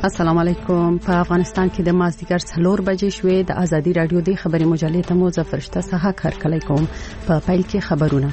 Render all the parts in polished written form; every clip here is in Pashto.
السلام علیکم. په افغانستان کې د مازدیګر 4 بجې شوې. د ازادي رادیو د خبري مجلې ته مو زفرشته صحه هرکلی کوم. په پیل کې خبرونه.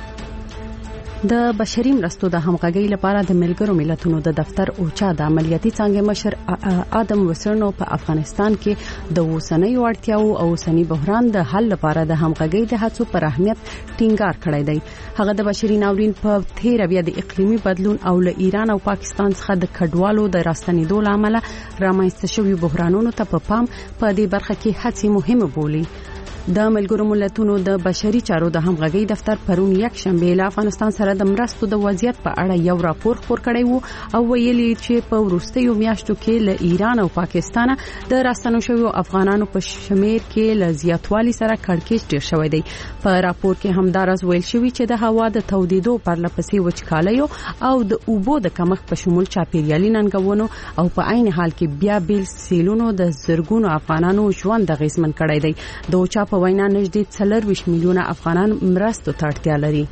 د بشري مرستو د همغږۍ لپاره د ملګرو ملتونو د دفتر اوچا د عملیاتي څانګې مشر آدم وسرنو په افغانستان کې د اوسنۍ اړتیاو او اوسنۍ بحران د حل لپاره د همغږۍ د هڅو پر اهمیت ټینګار کړی دی. هغه د بشري ناورین په تیر بیا د اقلیمي بدلون او له ایران او پاکستان څخه د کډوالو د راستنېدو لامل رامنځته شوی بحرانونو ته په پام په دې برخه کې هڅې مهمه بولي. د ملګرو ملتونو د بشري چارو د همغږۍ دفتر پرون یک شنبه له افغانستان سره د مرستو د وضعیت په اړه یو راپور خپور کړی وو او ویلي چې په وروستیو میاشتو کې له ایران او پاکستان د راستنو شویو افغانانو په شمیر کې له زیاتوالي سره کړکېچ ډیر شوی دی. په راپور کې همدارس ویل شوی چې د هوا د تودیدو پرلپسې وچکالیو او د اوبو د کمښت په شمول چاپیریالي ننګونو او په عین حال کې بیا بیل سیلونو د زرګونو افغانانو ژوند غیزمن کړی دی. د اوچا په وینا نږدې 24 میلیونه افغانان مرستو ته اړتیا لري.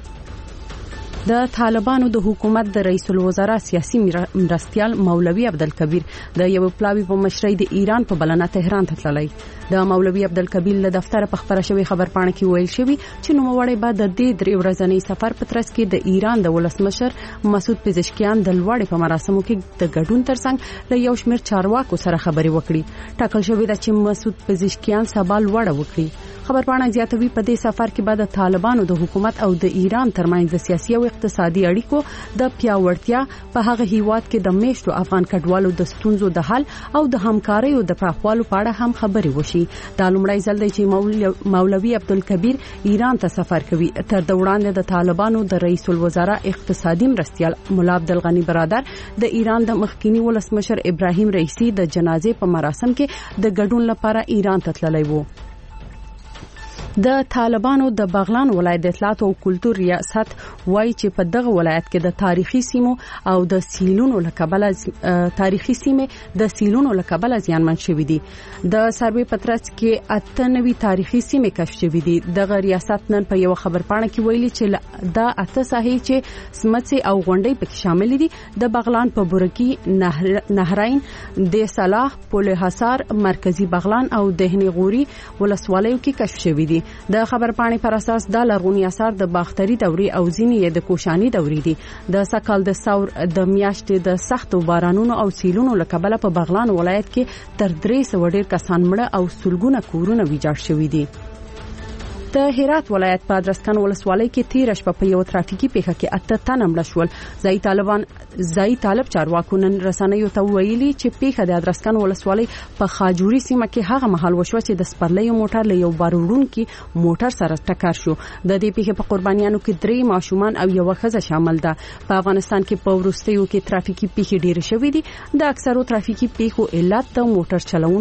د طالبانو د حکومت د رئیس الوزرا سیاسي مرستیال مولوی عبدالکبیر د یو پلاوی په مشرۍ د ایران په بلنه تهران ته تللی. د مولوی عبدالکبیر له دفتر په خبره شوی خبرپاڼه کې ویل شوی چې نوموړی بعد د دې 3 ورځنی سفر په ترڅ کې د ایران د ولسمشر مسعود پزشکیان د لوړې په مراسمو کې د ګډون ترڅنګ له یو شمېر چارواکو سره خبرې وکړي. ټاکل شوی دا چې مسعود پزشکیان سبا لوړه وکړي. خبرپاڼه زیاتوي په دې سفر کې بعد د طالبانو د حکومت او د ایران ترمنځ د سیاسي او اقتصادي اړیکو د پیاوړتیا په هغه هیواد کې د میشتو افغان کډوالو د ستونزو د حل او د همکاریو د پراخوالو په اړه هم خبرې وشي. دا لومړی ځل دی چې مولوی عبدالکبیر ایران ته سفر کوي. تر دا وړاندې د طالبانو د رئیس الوزرا اقتصادي مرستیال مولا عبدالغنی برادر د ایران د مخکینی ولسمشر ابراهیم رئیسی د جنازې په مراسم کې د ګډون لپاره ایران ته تللی وو. د طالبانو د بغلان ولایت د اطلاعات او کلتور ریاست وایي چې په دغه ولایت کې د تاریخي سیمو او د سیلونو لکبل زیانمن شوي دي. د سروې پترڅ کې 98 تاریخي سیمې کشف شوي دي. دغه ریاست نن په یو خبرپاڼه کې ویلي چې دا 8 ساحې چې سمڅې او غونډۍ پکې شامل دي د بغلان په بورکی، نهرین، د صلاح، پل حصار، مرکزی بغلان او دهنی غوري ولسوالیو کې کشف شوي دي. د خبرپاڼې پر اساس د لرغونی اثار د باختري دورې او ځینې د کوشاني دورې دي. د سکال د ثور د میاشتې د سختو بارانونو او سیلونو لکبله په بغلان ولایت کې تر 300 ډیر کسان مړه او سلګونه کورونه ویجاړ شوي دي. د هرات ولایت په ادرسکن ولسوالۍ کې 13 شپه په یو ترافیکي پیښه کې 8 تنه مړه شول. ځای طالب چارواکو نن رسنیو ته ویلي چې پیښه د ادرسکن ولسوالۍ په خاجوري سیمه کې هغه مهال وشوه چې د سپرلیو موټر له یو باروړونکي موټر سره ټکر شو. د دې پیښې په قربانیانو کې 3 ماشومان او یو ښځه شامل ده. په افغانستان کې په وروستیو کې ترافیکي پیښې ډېر شوې دي. د اکثرو ترافیکي پیښو علت د موټر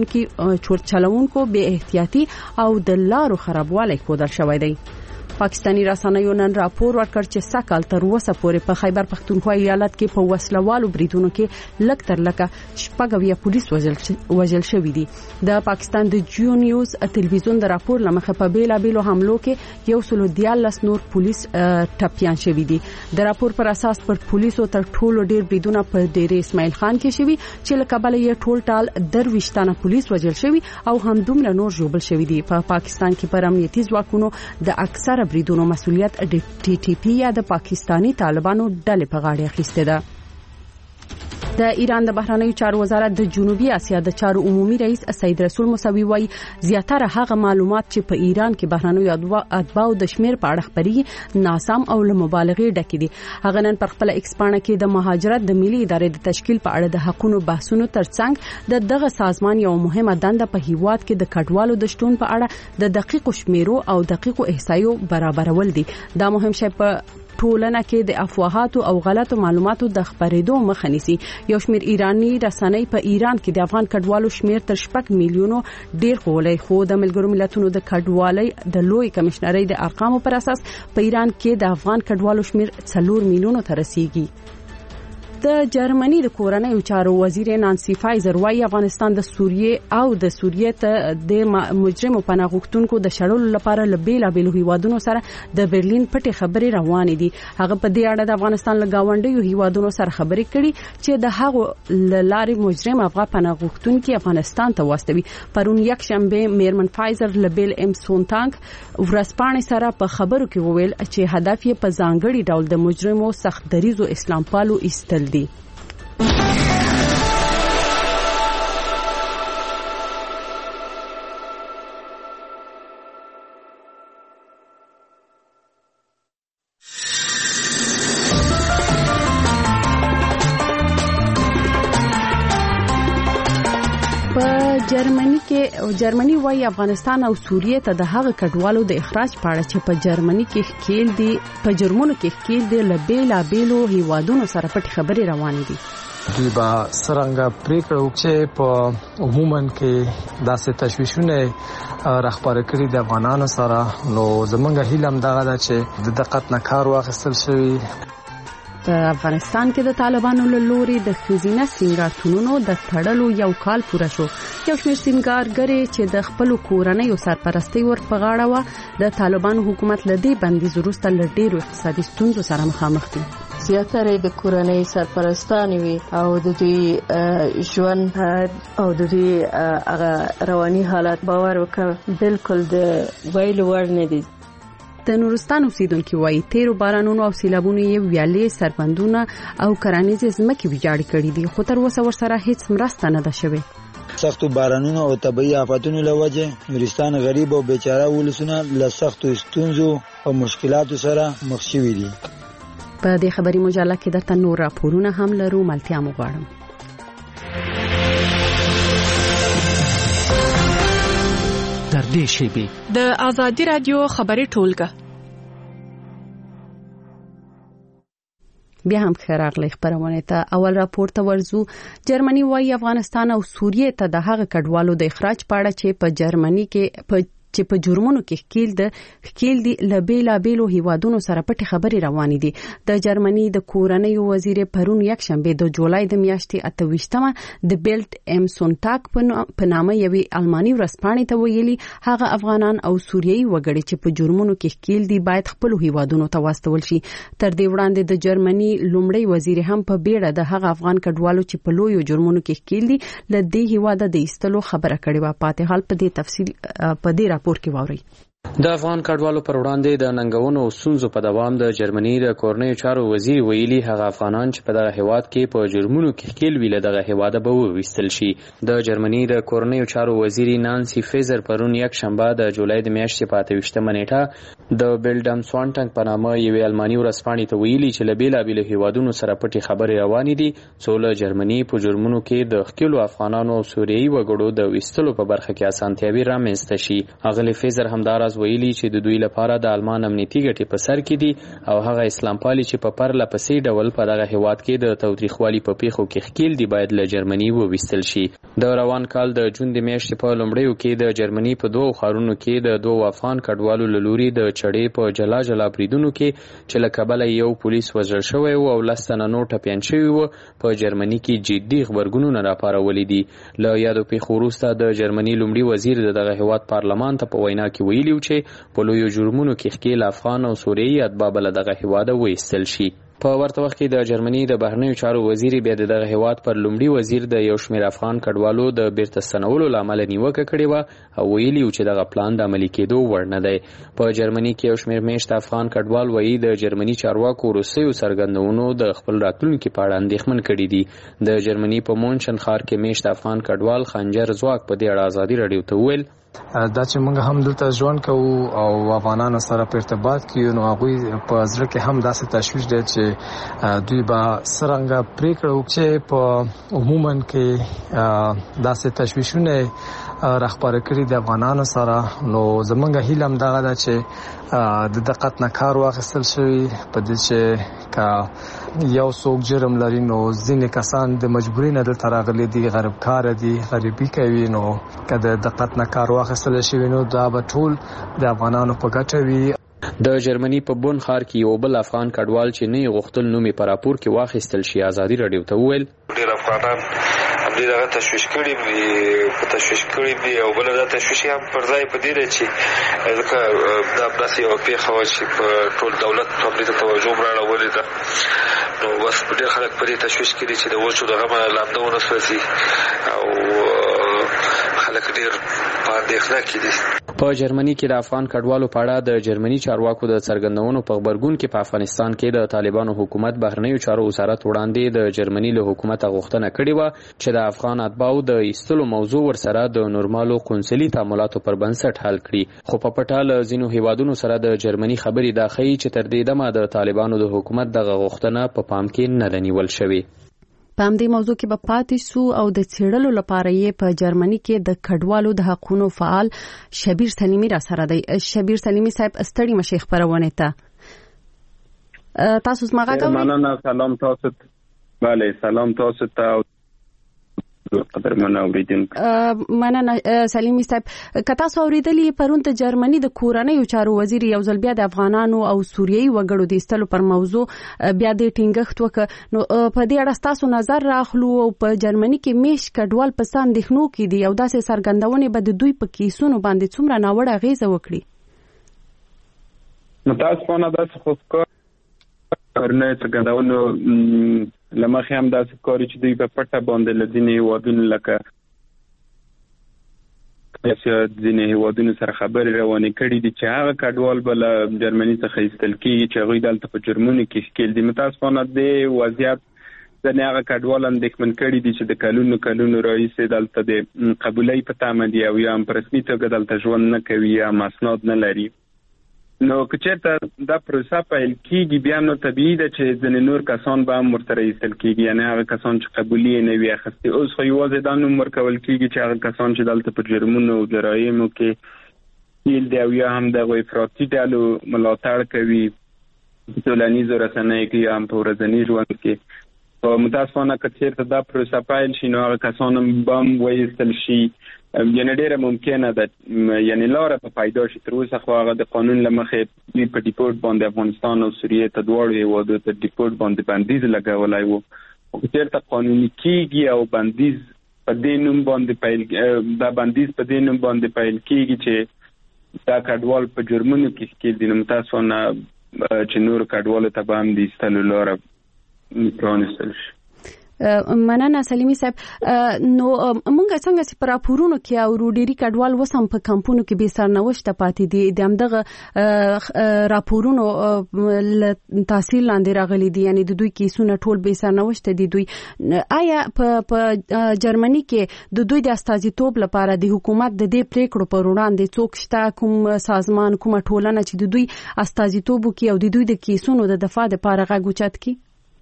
چلوونکو بے احتیاطي او د لارو خرابوالی ښودل شوی دی. پاکستانی رسنیو نن راپور ورکړ چې سکال تر اوسه پورې په خیبر پختونخوا ایالت کې په وسلوالو بریدونو کې لږ تر لږه 6 پولیس وژل شوي دي. د پاکستان د جیو نیوز تلویزیون د راپور لمخه په بیلابیلو حملو کې 114 نور پولیس ټپیان شوي دي. د راپور پر اساس پر پولیسو تر ټولو ډیر بریدونه په ډیر اسماعیل خان کې شوي چې له کابل یې ټول ټال 23 پولیس وژل شوي او هم دومره نور ژوبل شوي دي. په پاکستان کې پر امنیتي ځواکونو د اکثره بریدونو مسؤلیت د ټي ټي پی یا د پاکستانی طالبانو ډلې په غاړه اخیسته ده. د ایران د بهرنیو چارو وزارت د جنوبي اسیا د چارو عمومي رئیس سید رسول موسوي وايي زیاتره هغه معلومات چې په ایران کې بهرنیو اتباعو د شمیر په اړه خبري ناسم او له مبالغې ډکې دي. هغه نن پر خپل ایکس پاڼه کې د مهاجرت د ملي ادارې د تشکیل په اړه د حقوقو بحثونو ترڅنګ دغه سازمان یو مهمه دنده په هیواد کې د کډوالو د شتون په اړه د دقیقو شمیرو او دقیقو احصایو برابرول دي. دا مهم شی په ټولنه کې د افواهاتو او غلطو معلوماتو د خبرېدو مخه نیسي. یو شمېر ایرانی رسنۍ په ایران کې د افغان کډوالو شمېر تر 6 میلیونو ډیر خولای خو د ملګرو ملتونو د کډوالۍ د لوی کمشنرۍ د ارقامو پر اساس په ایران کې د افغان کډوالو شمېر 4 میلیونو ته رسیدي. د جرمني د کورنیو چارو وزیر نانسی فایزر وايي افغانستان د سوریې او د سوریې ته د مجرمو پناه غوښتونکو د شړلو لپاره له بیلابېلو هیوادونو سره د برلین پټې خبرې روانې دي. هغه په دې اړه د افغانستان له گاونډیو هیوادونو سره خبرې کړي چې د هغو لارې مجرم افغان پناه غوښتونکي افغانستان ته واستوي. پرون یک شنبه میرمن فایزر له بیل ام سونتانګ ورځپاڼې سره په خبرو کې وویل چې هدف یې په ځانګړي ډول د مجرمو سخت دریزو اسلام پالو ایستل دي. جرمني وايي افغانستان او سوریې ته د هغه کډوالو د اخراج په اړه چې په جرمني کې ښکیل دي په جرمونو کې ښکیل دي له بیلابېلو هیوادونو سره پټې خبرې روانې دي. دوی به څرنګه پریکړه وکړي په عموما کې داسې تشویشونه راخبره کړي د افغانانو سره. نو زمونږ هیله هم دغه ده چې د دقت نه کار واخیستل شوی. په افغانستان کې د طالبانو له لوري د خزینه سنگارتونونو د تړلو یو کال پوره شو. یو شمېر سنگارګرې چې د خپل کورنۍ او سرپرستی ور په غاړه و د طالبانو حکومت له دې بندیز وروسته له ډېرو اقتصادي ستونزو سره مخامخ دي. زیاتره د کورنۍ سرپرستان وي او د دوی ژوند او د دوی هغه رواني حالت باور وکړ بالکل د ویلو وړ نه دي. د نورستان اوسیدونکو وايي تیرو بارانونو او سیلابونو یې ویالې سربندونه او کرنیزې ځمکې ویجاړې کړې دي خو تر اوسه ورسره هیڅ مرسته نه ده شوې. سختو بارانونو او طبيعي آفاتونو له وجې نورستان غریب او بیچاره ولسونه له سختو ستونزو او مشکلاتو سره مخ شوي دي. په دې خبري مجله کې درته نور راپورونه هم لرو. ملتیا مو غواړم. در دې شیبه د آزادی رادیو خبري ټولګه بیا هم خراغلی خبرونه ته اول راپور ته ورزو. جرمني وايي افغانستان او سوریې ته د هغه کډوالو د اخراج په اړه چې په جرمني کې چې په جرمونو کې ښکیل دي له بیلابېلو هیوادونو سره پټې خبرې روانې دي. د جرمني د کورنیو وزیر پرون یک شنبه د جولای د میاشتې 28مه د بیلټ ام سونتاګ په نامه یوې الماني ورځپاڼې ته ویلي هغه افغانان او سوریایي وګړي چې په جرمونو کې ښکیل دي باید خپل هیوادونو ته واستول شي. تر دې وړاندې د جرمني لومړی وزیر هم په بیړه د هغه افغان کډوالو چې په لویو جرمونو کې ښکیل دي له دې هیواده د ایستلو خبره کړې و. پاتې حال په دې تفصیل په دې راپور کې واوري. د افغان کډوالو پر وړاندې د ننګونو او ستونزو په دوام د جرمني د کورنیو چارو وزیر ویلي هغه افغانان چې په دغه هیواد کې په جرمونو کې ښکیل وي له دغه هیواده به وویستل شي. د جرمني د کورنیو چارو وزیر نانسی فایزر پرون یک شنبه د جولای د میاشتې په 28مه نیټه د بیلډم سوانټنګ په نامه یوې الماني ورځپاڼې ته ویلي چې له بیلابېلو هیوادونو سره پټې خبرې روانې دي څو له جرمني په جرمونو کې د ښکیلو افغانانو او سوریایي وګړو د ویستلو په برخه کې اسانتیاوې رامنځته شي. اغلی فایزر همداراز ویلي چې د دوی لپاره د آلمان امنیتي ګټې په سر کې دي او هغه اسلام پالي چې په پرله پسې ډول په دغه هیواد کې د تاوتریخوالي په پیښو کې ښکیل دي باید له جرمني وویستل شي. د روان کال د جون د میاشتې په لومړیو کې د جرمني په دوو ښارونو کې د دوو افغان کډوالو له لوري د چړې په جلا جلا بریدونو کې چې له کبله یو پولیس وژل شوی و او 10 تنه نور ټپیان شوي و په جرمني کې جدي غبرګونونه راپارولي دي. له یادو پیښو وروسته د جرمني لومړي وزیر دغه هیواد پارلمان ته په وینا کې ویلي و چې په لویو جرمونو کې ښکیل افغان او سوریایي اتباع له دغه هیواده وایستل شي. په ورته وخت کې د جرمني د بهرنیو چارو وزیر بیا دغه هیواد پر لومړي وزیر د یو شمېر افغان کډوالو د بیرته ستنولو لامل نیوکه کړې و او ویلي و چې دغه پلان د عملي کېدو وړ نه دی. په جرمني کې یو شمېر میشت افغان کډوال وایي د جرمني چارواکو وروستیو څرګندونو د خپل راتلونکي په اړه اندېښمن کړي دي. د جرمني په مونشن ښار کې میشت افغان کډوال خنجر زواک په دې اړه ازادي رادیو ته وویل دا چې موږ هم دلته ژوند کوو او افغانانو سره په ارتباط کې نو هغه په ځل کې هم داسې تشویش دی چې دوی به څرنګه پریکړه وکړي په عموما کې داسې تشویشونه راخبره کړي د افغانانو سره. نو زمونږ هیله هم دغه ده چې د دقت نه کار واخیستل شوی په دې چې کا یو څوک جرم لري نو ځینې کسان د مجبورۍ نه دلته راغلي دي غریب کار دي غریبي کوي نو که د دقت نه کار واخیستل شوی نو دا به ټول د افغانانو په ګټه وي. د جرمني په بون ښار کې یو بل افغان کډوال چې نه غوښتل نوم په راپور کې واخیستل شي ازادي رادیو ته وویل ډېر افغانان همدې دغه تشویش کړي دي او بل دا تشویش هم پر ځای په دې دی چې ځکه دا داسې یوه پېښه وه چې په ټول دولت همدې ته توجه هم راړولې ده نو بس ډېر خلک په دې تشویش کې دي چې د وچو د غمه لامده ونه سوځي او خلک ډېر په اندېښنه کې دي. په جرمني کې د افغان کډوالو په اړه د جرمني چارواکو د څرګندونو په خبرګون کې په افغانستان کې د طالبانو حکومت بهرنیو چارو وزارت وړاندې د جرمني له حکومت غوښتنه کړې و چې د افغان اتباعو د ایستلو موضوع ورسره د نورمالو قونسلي تعاملاتو پر بنسټ حل کړي خو په پټه له ځینو هیوادونو سره د جرمني خبرې دا ښیي چې تر دې دمه د طالبانو د حکومت دغه غوښتنه په پام کې نه ده نیول شوې. په همدې موضوع کې به پاتې سو او د څېړلو لپاره یې په جرمني کې د کډوالو د حقوقو فعال شبیر سلیمی را سره دی. شبیر سلیمی صاحب ستړي مشه خبرونه ته تاسو زما غاګه مننه. سلام تاسو. bale سلام تاسو ته قدرمن اوریدونکو. مننه سلیمی صاحب. کتا سو اوریدلې پرون ته جرمني د کورنیو چارو وزیر یو ځل بیا د افغانانو او سوریایي وګړو د ایستلو پر موضوع بیا د ټینګښت وک نو په دې اړه تاسو نظر راخلو او په جرمني کې میش کډوال په سان دښنو کې دي او داسې سرګندونې به د دوی په کیسونو باندې څومره ناوړه اغیزه وکړي. متاسفانه داسې خودکار نه څرګندونو لمخې هم داسې کاری چې دوی په پټه باندې له ځینې هیوادونو لکه ځینې هیوادونو سره خبرې روانې کړي دي چې هغه کډوال به له جرمني څخه ایستل کېږي چې هغوی دلته په جرمونو کې ښکېل دي. متاسفانه دې وضعیت ځینې هغه کډوال اندېښمن کړي دي چې د کلونو راهیسې دلته د قبولۍ په تمه دي او یا هم په رسمي توګه دلته ژوند نه کوي یا اسناد نه لري. نو که چېرته دا پروسه پیل کېږي بیا نو طبیعي ده چې ځینې نور کسان به هم ورسره ایستل کېږي یعنې هغه کسان چې قبولي یې نه وي اخیستې. اوس خو یوازې دا نوم ورکول کېږي چې هغه کسان چې دلته په جرمونو او جرایمو کې ښکېل دي او یا هم دغو افراطي ډلو ملاتړ کوي په ټولنیزو رسنیو کې یا هم په ورځني ژوند کې. متاسفانه که چېرته دا پروسه پیل شي نو هغه کسان به هم وایستل شي. یعنې ډېره ممکنه ده یعنې لاره به پیدا شي. تر اوسه خو هغه د قانون له مخې په ډیپورټ باندې افغانستان او سوریې ته دواړو هیوادو ته ډیپورټ باندې بندیز لګولی و. خو چېرته قانوني کېږي او بندیز په دې نوم باندې پیل کېږي چې دا کډوال په جرمونو کې ښکېل دي نو متاسفانه چې نور کډوالو ته به هم د ایستلو لاره پرانیستل شي. مننه سلیمی صاحب. نو مونږ څنګه چې پر راپورونو کې او ډېری کډوال وسم په کمپونو کې به سرنوشت پاتې دي د همدغه راپورونو تحصیل لاندې راغلي دي یعنی د دوی کیسونه ټول به سرنوشت دي. دوی آیا په جرمني کې د دوی د استازیتوب لپاره د حکومت د دې پریکړو پر وړاندې څوک شته کوم سازمان کومه ټولنه چې د دوی استازیتوب کوي او د دوی د کیسونو د دفاع لپاره غږ اوچت کوي؟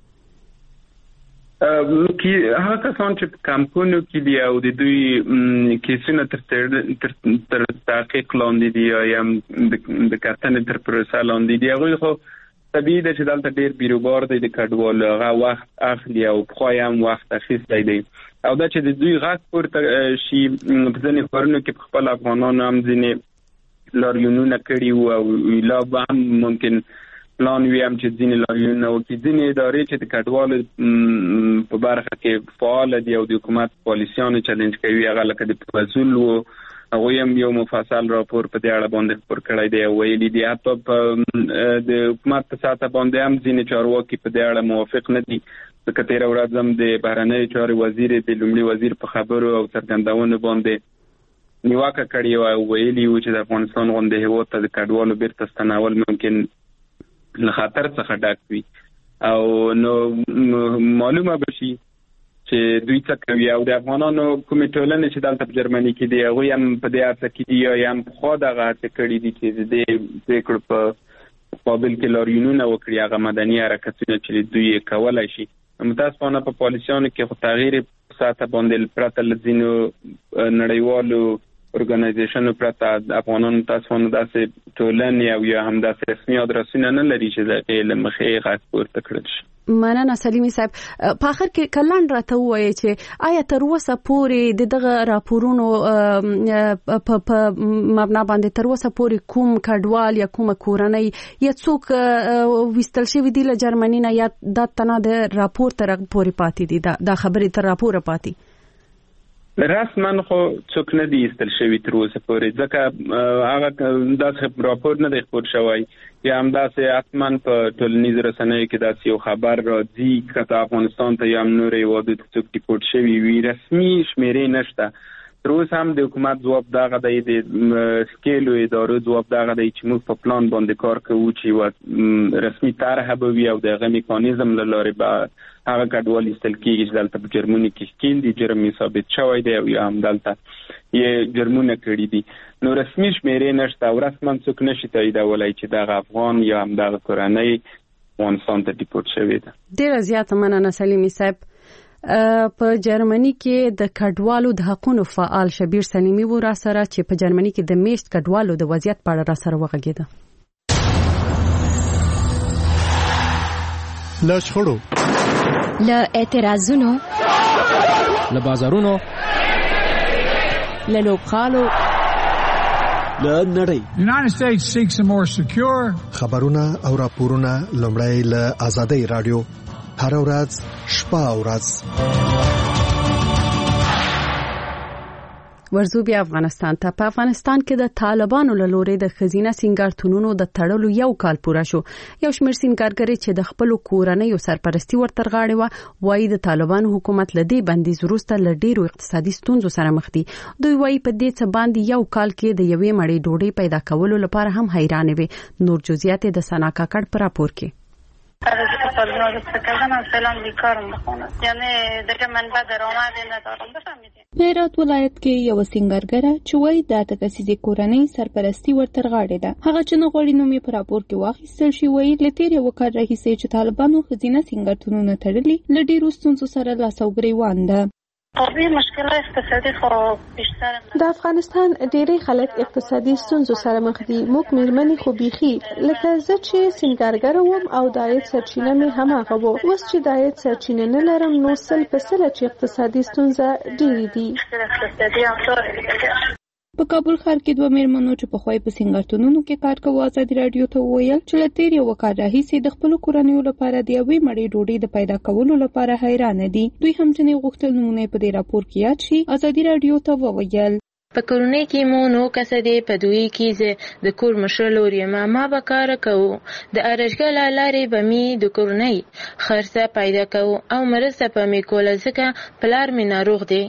هغه کسان چې په کمپونو کې دي او د دوی کیسونه تر تحقیق لاندې دي یا هم د کتنې تر پروسه لاندې دي هغوی خو طبیعي ده چې دلته ډېر بیروبار دی د کډوالو هغه وخت اخلي او پخوا هم وخت اخیستی دی او دا چې د دوی غږ پورته شي په ځینې ښارونو کې په خپل افغانانو هم ځینې لاریونونه کړي وو او لا به هم ممکن پلان وي هم چې ځینې لاریونونه وکړي. ځینې ادارې چې د کډوالو په برخه کې فعال دي او د حکومت پالیسیانو چلنج کوي هغه لکه د پوزول و هغوی هم یو مفصل راپور په دې اړه باندې خپور کړی دی او ویلي دي حتی د حکومت په سطحه باندې هم ځینې چارواکي په دې اړه موافق نه دي. ځکه تېره ورځ هم د بهرنیو چارو وزیر د لومړي وزیر په خبرو او څرګندونو باندې نیوکه کړې وه او ویلي و چې د افغانستان غوندې هېواد ته د کډوالو بیرته ستنول ممکن له خطر څخه ډک وي او نو معلومه بشي چې دوی څه کوي او د افغانانو کومې ټولنې چې دلته په جرمني کې دي هغوی هم په دې هڅه کې دي یا هم پخوا دغه هڅې کړي دي چې د دې پرېکړو په مقابل کې لاریونونه وکړي هغه مدني حرکتونه چې دوی یې کولی شي. متاسفانه په پالیسیانو کې خو تغییر په سطحه باندې پرته له ځینو نړیوالو اورګنایزیشن پرته افغانانو تاسو داسې ټولنې او یا هم داسې رسمي ادرسونه نه لري چې د علم مخې غږ پورته کړل شي. مننه سلیمي صاحب. په اخر کې کلان راته وایي چې آیا تر اوسه پورې دغه راپورونو په مبنا باندې تر اوسه پورې کوم کډوال یا کوم کورنۍ یا څوک وستل شوی دی له جرمني نه یا د تنه د راپور تر پورې پاتې دي دا خبرې تر راپور پاتې رسما خو څوک نه دی استل شوی تر اوسه پورې ځکه هغه داسې راپور نه دی خپور شوی یا هم داسې حتما په ټولنیزو رسنیو کې داسې یو خبر راځي که افغانستان ته یا هم نورې هیوادو ته څوک ډیپورټ شوي وي رسمي شمیرې نشته. تر اوسه هم د حکومت ځواب دغه دی د سکیلو ادارو ځواب دغه دی چې موږ په پلان باندې کار کوو چې رسمي طرحه به وي او دغه میکانیزم له لارې به هغه کډوال ایستل کېږي چې دلته په جرمني کې ښکیل دي جرم یې ثابت شوی دی او یا هم دلته یې جرمونه کړي دي. نو رسمي شمیرې نشته او رسما څوک نشي تاییدولی چې دغه افغان یا هم دغه کورنۍ افغانستان ته ډیپورټ شوې ده. ډېره زیاته مننه سلیمي صاحب. په جرمني کې د کډوالو د حقوقو فعال شبیر سلیمي و را سره چې په جرمني کې د میشت کډوالو د وضعیت په اړه را سره وغږیده. له شخړو، له اعتراضونو، له بازارونو، له لوبغالو، له نړۍ. United States seeks a more secure. خبرونه او راپورونه لومړی له آزادۍ رادیو هر ورځ شپه او ورځ. ورزو بیا افغانستان ته. په افغانستان کې د طالبانو له لوري د خزینه سنگارتونونو د تړلو یو کال پوره شو. یو شمېر سنگارګرې چې د خپل کورنۍ سرپرستی ورتر غاړي و وایي د طالبانو حکومت لدی بندیز وروسته ل ډیرو اقتصادي ستونزو سره مخ دي. دوی وایي په دې څه باندې یو کال کې د یوې مړۍ ډوډۍ پیدا کولو لپاره هم حیران وي. نور جزئیات د سنا کاکړ پر راپور کې. هرات ولایت کې یو سنگارګره چې وایي د تکسیزي کورنۍ سرپرستی ورتر غاړي ده. هغه چې نه غوړي نومي په راپور کې واخیستل شي وایي لتیر یو کار راهیسې چې طالبانو خزینه سنگارتونونه تړلي ل ډیرو ستونزو سره لاس او ګریوان ده. د افغانستان ډېری خلک اقتصادي ستونزو سره مخ دي. موږ میرمنې خو بیخي لکه زه چې سینګارګر وم او د عاید سرچینه مې هماغه وه. اوس چې د عاید سرچینه نه لرم نو سل په سله چې اقتصادي ستونزه ډېرې دي. په کابل ښار کې دوه میرمنو چې په خوای په سنگارتونونو کې کار کوي آزادي رادیو ته وویل چې لتیر یو کار راهیسې د خپل کورنیو لپاره د یوې مړۍ ډوډۍ د پیدا کولو لپاره حیران دي. دوی هم چې غوښتل نمونه په دې راپور کې یاد شي. آزادي رادیو ته وویل په کورنۍ کې مو نو کسه دی په دوی کې د کور مشر لوري ما به کار کوو د ارشګل لارې به می د کورنۍ خرڅه پیدا کوو او مرسته په می کول ځکه پلار می ناروغ دی.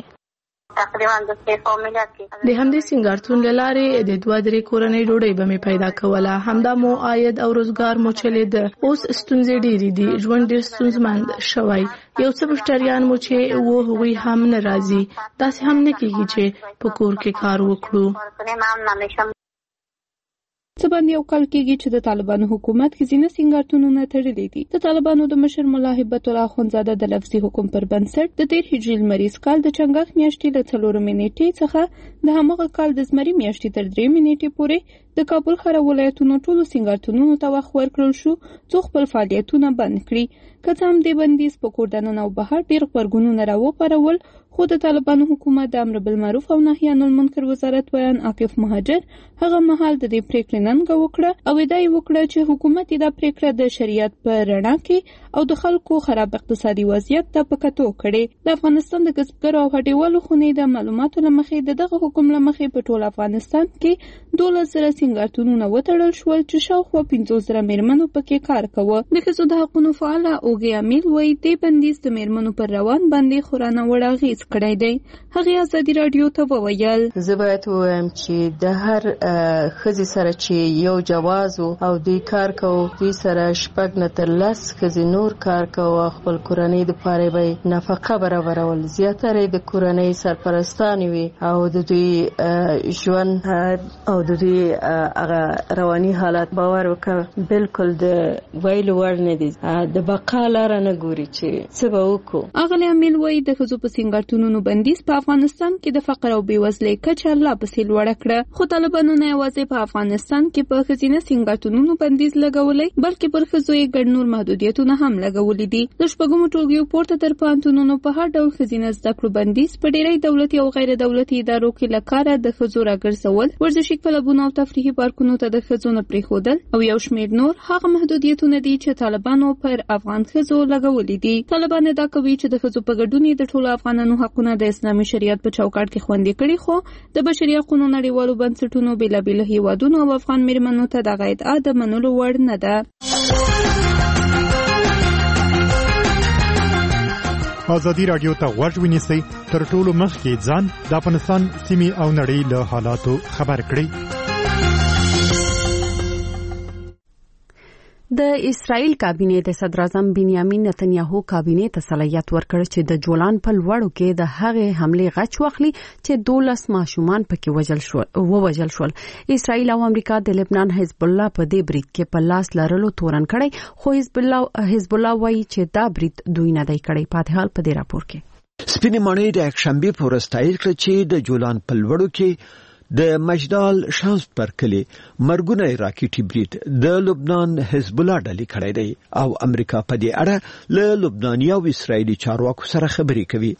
د همدې سنگارتون لاره د دوه درې کورنۍ ډوډۍ به مې پیدا کوله. همدا مو عاید او روزګار مو چلید. اوس ستونزې ډېرې دي. ژوند ډېر ستونزمند شوی. یو څه مشتریان مو چې و هغوی هم ناراضي. داسې هم نه کېږي چې په کور کې کار وکړو. څه باندې یو کال کېږي چې د طالبانو حکومت خزینه سنگارتونونه تړلي دي. د طالبانو د مشر ملا هیبت الله اخوندزاده د لفظي حکم پر بنسټ د 13 هجري لمریز کال د چنګاښ میاشتې له 4 نیټې څخه د همغه کال د زمري میاشتې تر 3 نیټې پورې د کابل ښار ولایتونو ټولو سنگارتونونو ته وخت ورکړل شو څو خپل فعالیتونه بند کړي. که څه هم د بندیز په کور دننه او بهر ډېر غبرګونونه راوپارول خو د طالبانو حکومت د امر بالمعروف او نهي عن المنکر وزارت ویان عاقف مهاجر هغه مهال د دې پریکړې ننګه وکړه او ادعا وکړه چې حکومت دا پریکړه د شریعت په رڼا کې او د خلکو خراب اقتصادي وضعیت ته په کتو کړي. د افغانستان د کسبګرو او هډیوالو خونې د معلوماتو لمخې دغه حکم لمخې په ټول افغانستان کې 12,000 سنگارتونونه وتړل شول چې شاوخوا 15,000 میرمنو پکې کار کوه. د ښځو د حقوقو فعال اوږې امیل وایي دې بندیز د میرمنو پر روان باندې خورانه وړ اغېز کړی دی. هغې ازادي رادیو ته وویل زه باید ووایم چې د هر ښځې سره چې یو جواز او دوی کار کوي دوی سره شپږ نه تر 10 ښځې نور کار کوي خپل کورنۍ د پاره به نفقه برابرول. زیاتره د کورنۍ سرپرستانې وي او د دوی ژوند او د دوی هغه رواني حالت باور وکړه بالکل د ویلو وړ نه دي. د بقا لاره نه ګوري چې څه به وکړو. اغلی امیل وایي د ښځو په سنگارتونو سنگارتونونو بندیز په افغانستان کې د فقر او بیوزلۍ کچه لا پسې لوړه کړه. خو طالبانو نه یوازې په افغانستان کې په ښځینه سنگارتونونو بندیز لګولی بلکې پر ښځو یې ګڼ نور محدودیتونه هم لګولي دي. د شپږمو ټولګیو پورته تر پوهنتونونو په هر ډول ښځینه زده کړو بندیز په ډېری دولتي او غیر دولتي ادارو کې له کاره د ښځو راګرځول، ورزشي کلبونو او تفریحي پارکونو ته د ښځو نه پرېښودل او یو شمېر نور هغه محدودیتونه دي چې طالبانو پر افغان ښځو لګولي دي. طالبان ادعا کوي چې د ښځو په ګډون د ټولو افغانانو حقونه د اسلامي شریعت په چوکاټ کې خوندي کړي، خو د بشري حقوقو نړیوالو بنسټونو بېلابېلو هیوادونو او افغان میرمنو ته دغه ادعا د منلو وړ نه ده. ازادي راډیو ته غوږ ونیسئ، تر ټولو مخکې ځان د افغانستان سیمې او نړۍ له حالاتو خبر کړئ. د اسرائیل کابینې د صدر اعظم بنیامین نتنیاهو کابینې ته صلاحیت ورکړ چې د جولان په لوړو کې د هغې حملې غچ واخلي چې 12 ماشومان پکې ووژل شول. اسرائیل او امریکا د لبنان حزب الله په دې برید کې په لاس لرلو تورن کړي، خو حزب الله وایي چې دا برید دوی نه دی کړی. پاتې حال په دې راپور کې سپینې ماڼۍ د یکشنبې په ورځ تایید کړ چې د جولان په لوړو کې د مجدال شمس پر کلی مرګونه راکټي برید د لبنان حزب الله ډلې کړی دی او امریکا په دې اړه له لبناني او اسرایلی چارواکو سره خبرې کوي.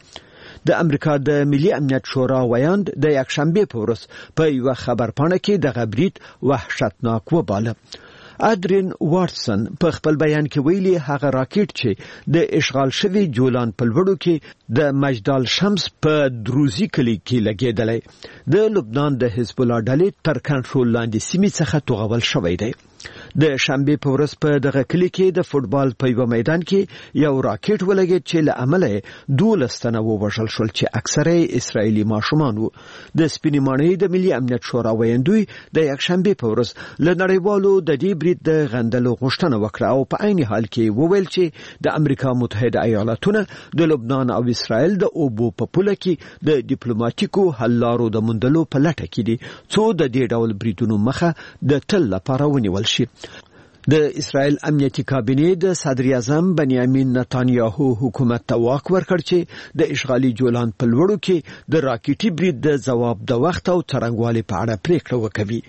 د امریکا د ملي امنیت شورا ویاند د یکشنبې په ورځ په یو خبرپاڼه کې د غبرید وحشتناک وباله. ادرین واتسن په خپل بیان کې ویلي هغه راکټ چې د اشغال شوی جولان په لوړو کې د مجدال شمس په دروزی کلی کې لګیدلی د لبنان د حزب الله ډلې تر کنټرول لاندې سیمې څخه توغول شوی دی. د شنبې په ورځ په دغه کلی کې د فوټبال په یو میدان کې یو راکټ ولګید چې له امله 12 تنه ووژل شول چې اکثره اسرایلی ماشومان وو. د سپینې ماڼۍ د ملي امنیت شورا ویاندوی د یکشنبې په ورځ له نړیوالو د دې برید د غندلو غوښتنه وکړه او په عین حال کې وویل چې د امریکا متحده ایالاتونه د لبنان او اسرائیل د اوبو په پوله کې د ډیپلوماټیکو حل لارو د موندلو په لټه کې دي څو د دې ډول بریدونو مخه د تل لپاره ونیول شي. د اسرائیل امنیتي کابینې د صدر اعظم بنیامین نتانیاهو حکومت ته واک ورکړ چې د اشغالي جولان په لوړو کې د راکټي برید د ځواب د وخت او څرنګوالي په اړه پریکړه وکوي.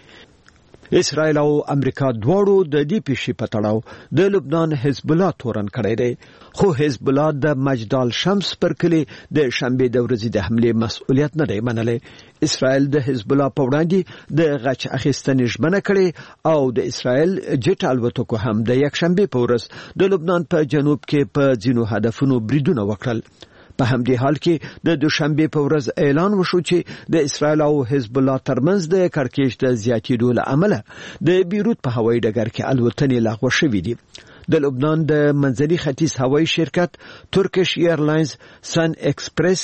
اسرائیل او امریکا دواړو د دې پیښې په تړاو د لبنان حزب الله تورن کړی دی، خو حزب الله د مجدال شمس پر کلی د شنبې د ورځې د حملې مسؤلیت نه دی منلی. اسرائیل د حزب الله په وړاندې د غچ اخیستنې ژمنه کړې او د اسرائیل جټ الوتکو هم د یکشنبې په ورځ د لبنان په جنوب کې په ځینو هدفونو بریدونه وکړل. په همدې حال کې د دوشنبه په ورځ اعلان وشو چې د اسرائیل او حزب الله ترمنځ د کړکېچ د زیاتېدو له امله د بیروت په هوایي ډګر کې الوتنې لغوه شوې دي. د لبنان د منځني ختیځ هوایي شرکت ترکیش ایرلاینز، سن ایکسپریس،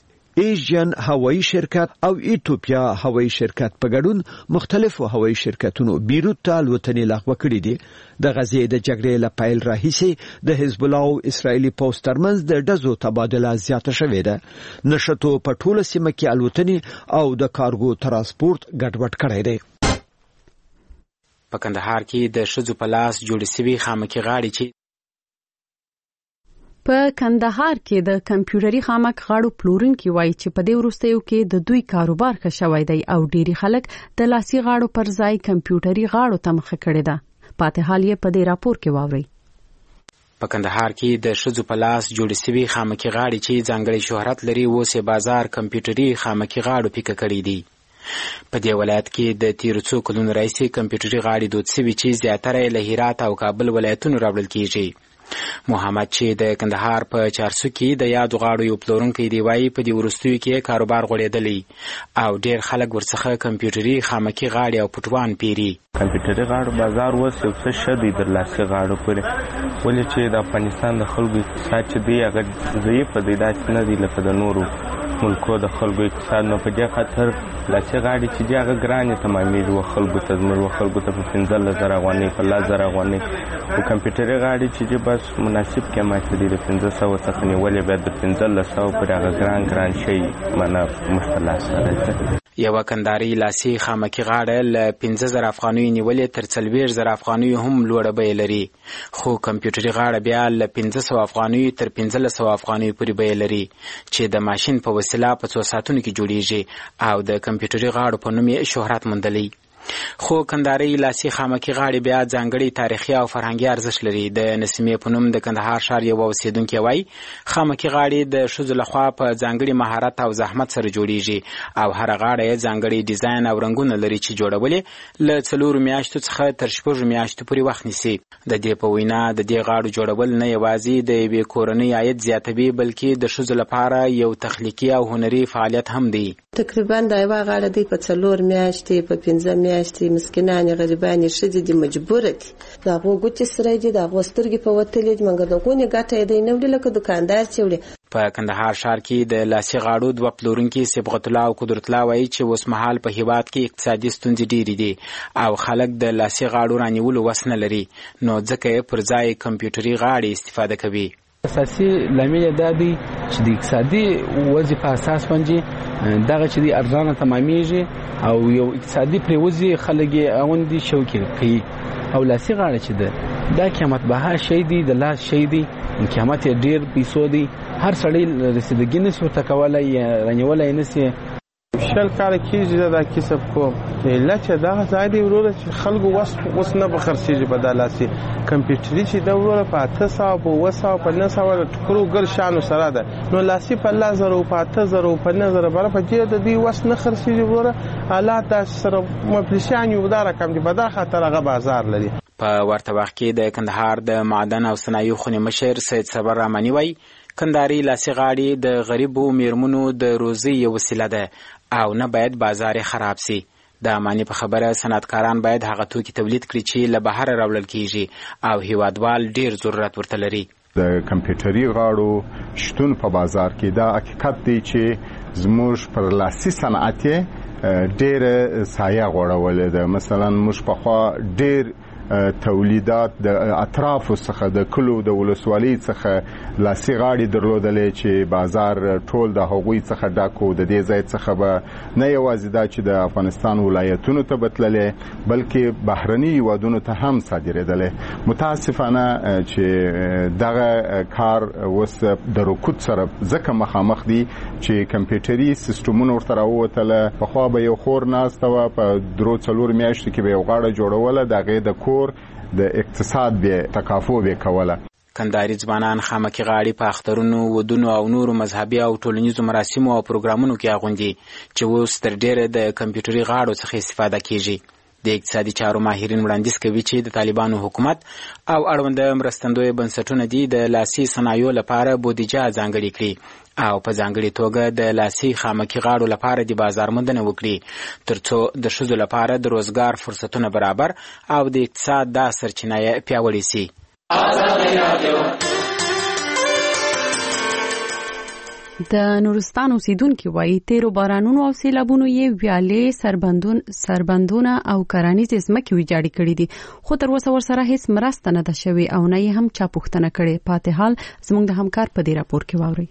ایجین هوایي شرکت او ایتوپیا هوایي شرکت په ګډون مختلفو هوایي شرکتونو بیروت ته الوتنې لغوه کړې دي. د غزې د جګړې له پیل راهیسې د حزب الله او اسرایلی پوځ ترمنځ د ډزو تبادله زیاته شوې ده. نشټو په ټوله سیمه کې الوتنې او د کارګو ترانسپورت ګډوډ کړی دی. په کندهار کې د ښځو په لاس جوړې شوي خامکي غاړې چې په کندهار کې د کمپیوټري خامک غاړو پلورونکي وایي چې په دې وروستیو کې د دوی کاروبار ښه شوی دی او ډېری خلک د لاسي غاړو پر ځای کمپیوټري غاړو ته مخه کړې ده. پاتې حال یې په دې راپور کې واورئ. په کندهار کې د ښځو په لاس جوړې شوي خامکي غاړې چې ځانګړی شهرت لري اوس یې بازار کمپیوټري خامکي غاړو پیکه کړي دي. په دې ولایت کې د تیرو څو کلونو راهیسې کمپیوټري غاړې دود شوي چې زیاتره یې له هرات او کابل ولایتونو راوړل کیږي. محمد چې د کندهار په چارسو کې د یادو غاړو یو پلورونکی دی وایي په دې وروستیو کې کاروبار غوړېدلی او ډېر خلک ورڅخه کمپیوټري خامکي غاړې او پټوان پیري. کمپیوټري غاړو بازار اوس یو څه ښه دی د لاسي غاړو پورې، ولې چې د افغانستان د خلکو اقتصاد چې دی هغه ضعیف دی، داسې نه دی لکه د نورو ملکو د خلکو اقتصاد. نو په دې خاطر لاسي غاړې چې دی هغه ګرانې تمامېږي و خلکو ته، زموږ خلکو ته په 15,000 افغانۍ په 10,000 افغانۍ. خو کمپیوټري غاړې چې دی بس مناسب قیمت دی، د 1500 څخه نیولې بیا د 1500 پورې هغه ګران شی معنا موږ ته لاس راځي. یو کنداري لاسي خامکي غاړه ل 15000 افغانۍ نیولې تر 40000 افغانۍ هم لوړه بیه لري خو کمپیوټري غاړه بیا ل 1500 افغانۍ تر 1500 افغانۍ پورې بیه لري چې د ماشين په وسیله په 2 ساعتونو کې جوړیږي او د کمپیوټري غاړو په نوم یې شهرت موندلی خو کنداري لاسي خامکي غاړې بیا ځانګړي تاریخي او فرهنګي ارزښت لري د نسیمې په نوم د کندهار ښار یو اوسیدونکي وایي خامکي غاړې د ښځو لخوا په ځانګړي مهارت او زحمت سره جوړیږي او هر غاړه یې ځانګړي ډیزاین او رنګونه لري چې جوړول له 4 میاشتو څخه تر 6 میاشتو پورې وخت نیسي د دې په وینا د دې غاړو جوړول نه یوازې د یوې کورنۍ عاید زیاتوي بلکې د ښځو لپاره یو تخلیقي او هنري فعالیت هم دی تقریبا دا یو غاړه دی په 4 میاشتې په 15 میاشتې مسکینان غریبان ښځې دي مجبور دي دا غوږ سره دي دا غوسترګي په وتلې منګه د غونې ګټه دی نو لکه دکاندار چې وړي په کندهار ښار کې د لاسي غاړو دوه پلورونکي صبغت الله او قدرت الله وایي چې اوس مهال په هیواد کې اقتصادي ستونزې ډېرې دي او خلک د لاسي غاړو رانیولو وس نه لري نو ځکه پر ځای کمپیوټري غاړې استفاده کوي اساسي لامل دا دی چې د اقتصادي وضع په اساس باندې دغه چې د ارزانه تمامېږي او یو اقتصادي پریوزي خلک اوندي شوکي کوي او لاسي غاړه چې ده دا قیمت بها شي دی د لاس شي دی قیمت ډیر پیسو دی هر سړی رسیدګي نشي ورته کولای رانیولای نشي شل کال کېږي دا کسب کوم علت چې دا ځای دی وروره چې خلکو وس نه بخرسېږي په دا لاسي کمپیوټري چې دا وروره په 800 په 900 په 900 ټکرو ګر شانو سره ده نو لاسي په 1000 په 8000 په 9000 بره په دې د دې وس نه خرسېږي وروره حالات سره مفلسیان یو دا رقم دی په دا خاطر هغه بازار لري په ورته وخت کې د کندهار د معدن او صنایع خونې مشر سید صبر رحماني وایي کنداري لاسي غاړې د غریبو میرمنو د روزي یو وسیله ده او نه باید بازار خراب سي د امانی په خبره صنعتکاران باید هغه توکي تولید کړي چې له بهر راوړل کیږي او هیوادوال ډیر ضرورت ورته لري د کمپیوټري غاړو شتون په بازار کې دا حقیقت دی چې زموږ پر لاسي صنعت ډیر سایه غوړول ده مثلا موږ په خوا ډیر تولیدات د اطراف څخه د کلو د ولسوالۍ څخه لاسي غاړي درلودلې چې بازار ټول د هغوی څخه ډاکو د دې ځای څخه به نه یوازې دا چې د افغانستان ولایتونو ته بتللې بلکې بهرني هیوادونو ته هم صادرېدلې متاسفانه چې دغه کار اوس د رکود سره ځکه مخامخ دي چې کمپیوټري سیستمونه ورته راووتله پخوا به یو خور ناسته وه په 3-4 میاشتو کې به یو غاړه جوړوله د هغې د کور د اقتصاد به تکافو به کوله کنداري ځوانان خامکي غاړي په اخترونو ودونو او نورو مذهبي او ټولنیزو مراسمو او پروګرامونو کې اغوندي چې اوس تر ډیره د کمپیوټري غاړو څخه استفاده کیږي د اقتصادي چارو ماهرین وړاندیز کوي چې د طالبانو حکومت او اړوند مرستندوی بنسټونه دي د لاسي صنایعو لپاره بودیجه ځانګړې کړي او په ځانګړې توګه د لاسي خامکي غاړو لپاره د بازار موندنه وکړي ترڅو د ښځو لپاره د روزګار فرصتونه برابر او د اقتصاد د سرچینه پیاوړې سي د نورستان اوسیدونکو وایي تیرو بارانونو او سیلابونو یې ویالې سربندونه او کرانیز ځمکې ویجاړې کړې دي خو تر اوسه ورسره هیڅ مرسته نه ده شوې او نه یې هم چا پوښتنه کړې پاتې حال زموږ د همکار په دې راپور کې واورئ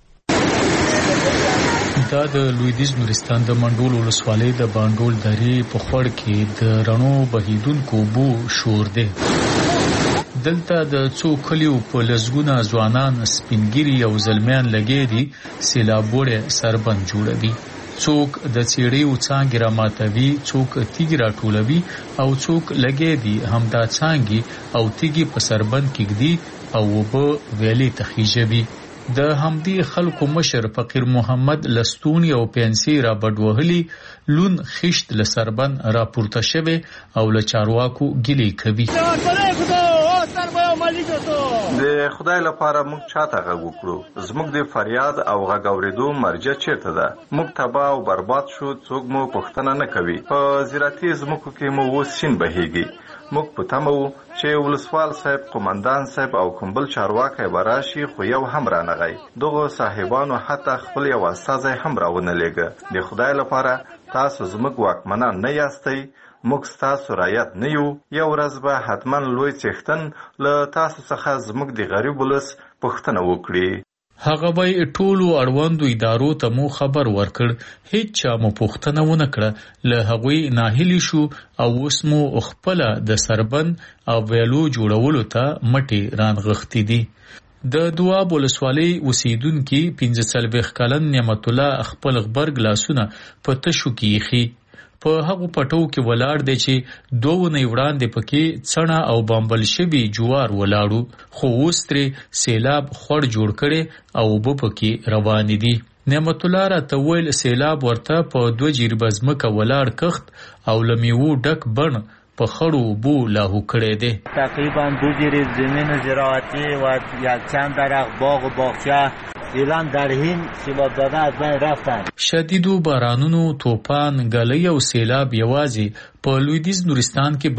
دا د لویدیځ نورستان د منډول ولسوالۍ د بانډول درې په خور کې د رڼو بهیدونکو بو شور دی دلته د څو کلیو په لزګونه ځوانان سپینګری او زلمیان لګي دي سیلابوړې سربند جوړوي څوک د چیړیو څنګه را ماتوي څوک تیګ را ټولوي او څوک لګي دي همدا څنګه او تیګي په سربند کې دي او وب ویلي تخیجوي د همدی خلکو مشر فقیر محمد لستونی او پنسي را بډوهلی لون خشت لسربن را پورته شوه او له چارواکو ګلی کوي د خدای لپاره موږ چاته غږ وکړو زموږ د فریاد او غږ اوریدو مرجع چیرته ده موږ تباہ او برباد شو څوک مو پوښتنه نه کوي په زراعتي ځمکو کې مو اوس سین بهيږي موږ په تمه وو چې ولسوال صاحب قومندان صاحب او کومبل چارواکي براشي خو یو هم رانغی دغه صاحبانو حتی خپل یو استازی هم راونه لګه د خدای لپاره تاسو زموږ واکمنان نه یاستئ موږ تاسو رعایت نه یو یو ورځ به حتما لوی څښتن له تاسو څخه زموږ د غریب ولس پوښتنه وکړي هغه وای ټولو اړوندو ادارو ته مو خبر ورکړ، هیڅ چا مو پوښتنه ونه کړه، له هغوی ناهیلی شو او اوس مو خپل د سربند او ویلو جوړولو ته مټي رانغښتي دي. د دواب ولسوالۍ اوسیدونکي 45 کلن نعمت الله خپل غبرګ لاسونه په تشو کې یخي. په هغو پټو کې ولاړ دی چې 2 ونې وړاندې پکې څڼه او بامبل شوي جوار ولاړو، خو اوس ترې سیلاب خړ جوړ کړي او اوبه پکې روانې دي. نعمت الله راته ویل سیلاب ورته په 2 جریبه ځمکه ولاړ کښت او له میوو ډک بڼ په خړو اوبو لاهو کړی دی. تقریبا 2 جریب زمین زراعتی و یک چند درخت باغ و باغچه ایران در هین سیلاب داده از بین رفتن. شدیدو بارانونو، توپان، ګلۍ او سیلاب یوازې په لویدیځ نورستان کې